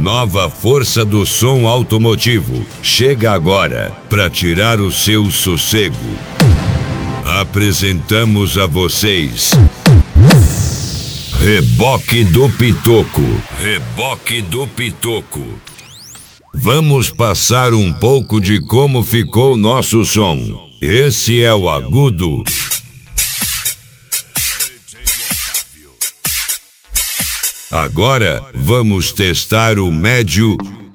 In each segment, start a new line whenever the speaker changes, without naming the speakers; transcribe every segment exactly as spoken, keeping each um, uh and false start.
nova força do som automotivo chega agora para tirar o seu sossego. Apresentamos a vocês Reboque do Pitoco. Reboque do Pitoco. Vamos passar um pouco de como ficou nosso som. Esse é o agudo. Agora vamos testar o médio.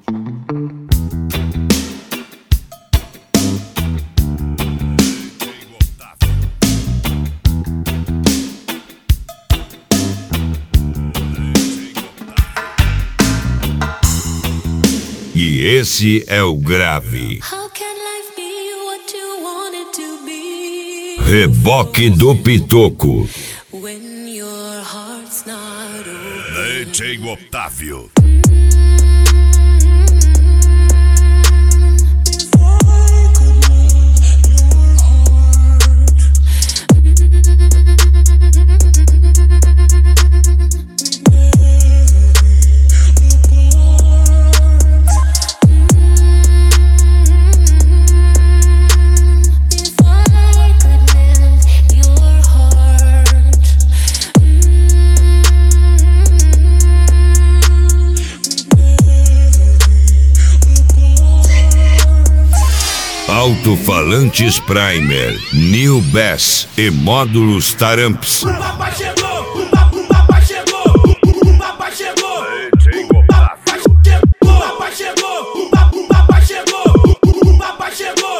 E esse é o grave. Reboque do Pitoco.
Diego Otávio.
Alto-falantes Primer, New Bass e módulos Taramps.
O papai chegou, o papai chegou, o papai chegou. O papai chegou, o papai chegou, o papai chegou, o papai chegou,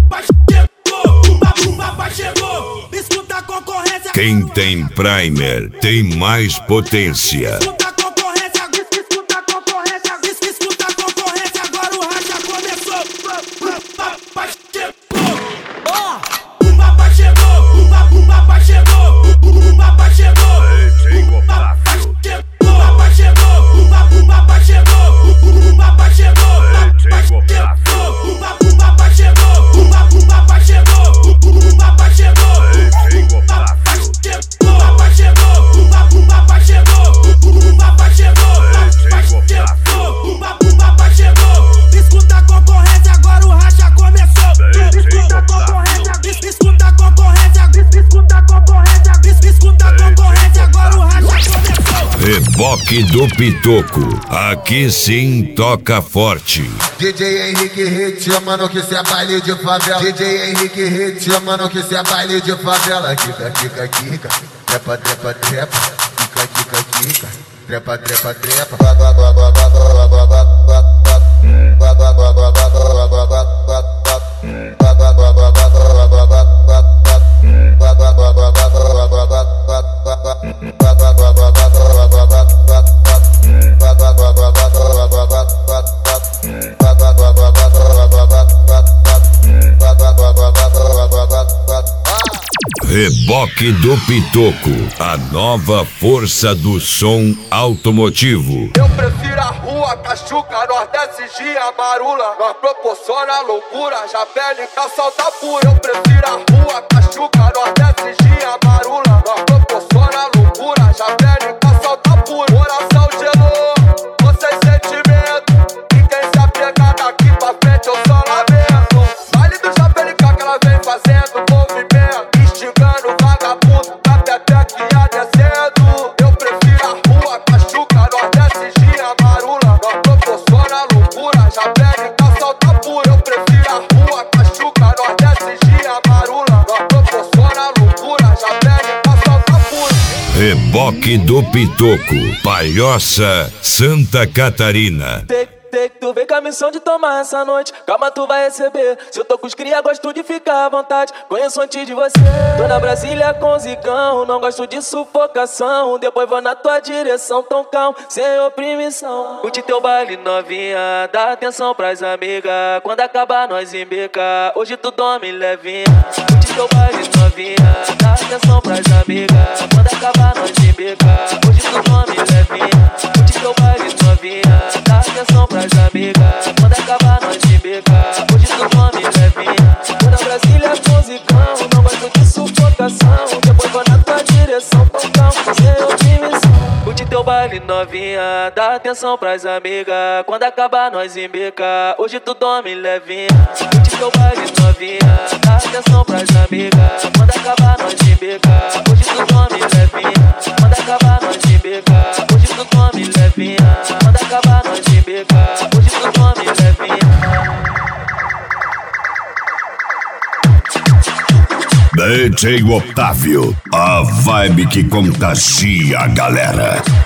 o papai chegou. Escuta a concorrência.
Quem tem Primer tem mais potência.
Escuta a concorrência, escuta a concorrência, escuta a concorrência. Agora o racha começou. Papai chegou. O papai chegou, o papai chegou, o papai chegou. O papai chegou, o papai chegou, o papai chegou, o papai chegou, o papai chegou, o papai chegou, o papai chegou, o papai chegou, o papai chegou, o papai chegou, o papai chegou, o papai chegou. Escuta a concorrência, agora o racha começou. Escuta a concorrência, escuta a concorrência, escuta a concorrência, escuta a concorrência, agora o racha começou.
Reboque do Pitoco. Aqui sim toca forte.
D J Henrique Hit, mano, que cê é baile de favela. D J Henrique Hit, mano, que cê é baile de favela. Kika, kika, kika, trepa, trepa, trepa. Kika, kika, kika, trepa, trepa, trepa.
Reboque do Pitoco, a nova força do som automotivo.
Eu prefiro a rua, Cachuca, Nordeste, Gia, Marula. Nós proporciona loucura, já pele, calçada pura. Eu prefiro a rua, Cachuca, Nordeste, Gia, Marula. Nós proporciona loucura, já pele, calçada pura. Coração gelou, tô sem sentimento. E quem se apegar daqui pra frente eu só lamento. Baile do Chapelica que ela vem fazendo movimento, instigando vagabundo da pepeca e ia descendo. Eu prefiro a rua, Cachuca, Nordeste, Gia, Marula. Nós proporciona loucura, já pele, calçada pura. Eu prefiro a rua, Cachuca, Nordeste, Gia, Marula. Nós proporciona loucura, já pele, calçada pura.
Reboque do Pitoco, Palhoça, Santa Catarina.
Tu vem com a missão de tomar essa noite, calma tu vai receber. Se eu tô com os cria, gosto de ficar à vontade, conheço antes de você. Tô na Brasília com zicão, não gosto de sufocação. Depois vou na tua direção, tão calmo, sem oprimição. Curte teu baile novinha, dá atenção pras amigas. Quando acabar nós embeca, hoje tu dorme levinha. Curte teu baile novinha, dá atenção pras amigas. Quando acabar nós embeca, hoje tu dorme levinha. Curte teu baile novinha, dá atenção pras amigas. Quando acabar nós de beca, hoje tu nome levinha. Tô na Brasília com zicão, não gosto de sufocação. Depois vou na tua direção, tão calmo, sem otimizão. Curte teu baile novinha, dá atenção pras amigas. Quando acabar nós embica, hoje tu dorme levinha. Curte teu baile novinha, dá atenção pras amigas. Quando acabar nós embica, hoje tu dorme levinha. Quando acabar nós embica, hoje tu dorme levinha. Quando acabar nós embica, hoje tu dorme levinha.
D J Otávio, a vibe que contagia a galera.